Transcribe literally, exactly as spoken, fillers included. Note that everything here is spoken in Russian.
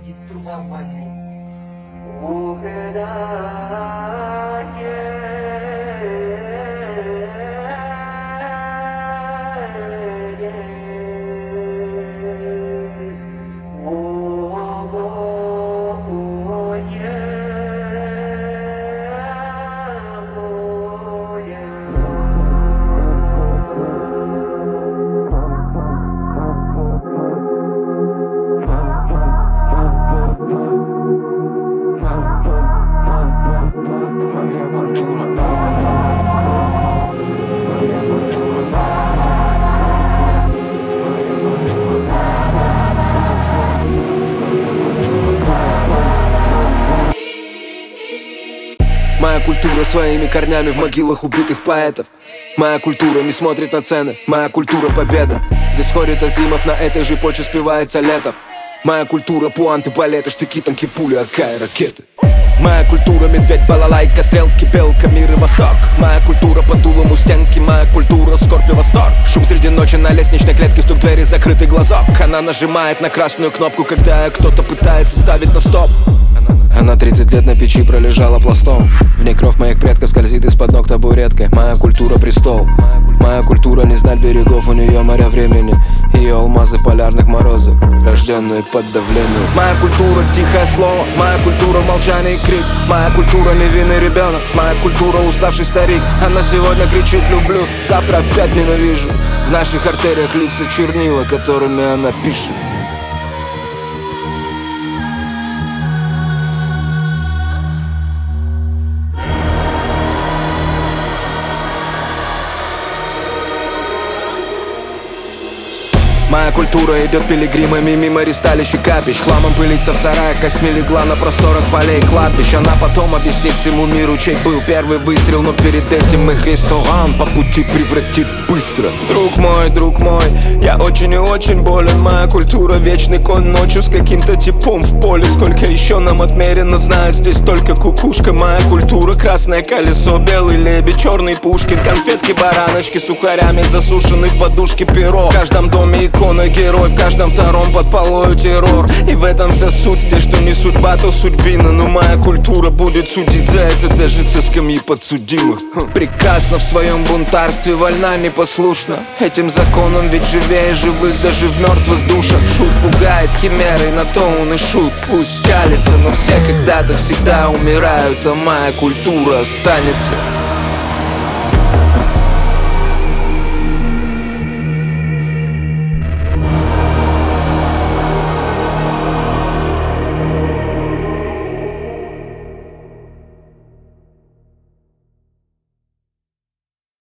будет труба в ванной. Моя культура своими корнями в могилах убитых поэтов. Моя культура не смотрит на цены, моя культура победа. Здесь ходит Азимов, на этой же почве спевается лето. Моя культура пуанты, балеты, штыки, танки, пули, ака и ракеты. Моя культура медведь, балалайка, стрелки, белка, мир и восток. Моя культура под дулом у стенки, моя культура скорбь и восторг. Шум среди ночи на лестничной клетке, стук двери, закрытый глазок. Она нажимает на красную кнопку, когда кто-то пытается ставить на стоп. Она тридцать лет на печи пролежала пластом. В ней кровь моих предков скользит из-под ног табуреткой. Моя культура престол. Моя культура не знать берегов, у нее моря времени. Ее алмазы полярных морозов, рожденные под давлением. Моя культура тихое слово, моя культура молчание и крик. Моя культура невинный ребенок, моя культура уставший старик. Она сегодня кричит люблю, завтра опять ненавижу. В наших артериях лица чернила, которыми она пишет. Моя культура идет пилигримами мимо ристалищ и капищ. Хламом пылится в сараях, костьми легла на просторах полей кладбищ. Она потом объяснит всему миру, чей был первый выстрел. Но перед этим их ресторан по пути превратит быстро. Друг мой, друг мой, я очень и очень болен. Моя культура вечный конь ночью с каким-то типом в поле. Сколько еще нам отмерено, знает здесь только кукушка. Моя культура красное колесо, белый лебедь, черный Пушкин. Конфетки, бараночки, сухарями засушенные в подушке перо. В каждом доме икона герой, в каждом втором под полою террор. И в этом вся суть, здесь что не судьба, то судьбина. Но моя культура будет судить за это даже со скамьи подсудимых. Прекрасно в своем бунтарстве, вольна непослушна этим законом, ведь живее живых даже в мертвых душах. Шут пугает химерой, на то он и шут. Пусть калится, но все когда-то всегда умирают, а моя культура останется.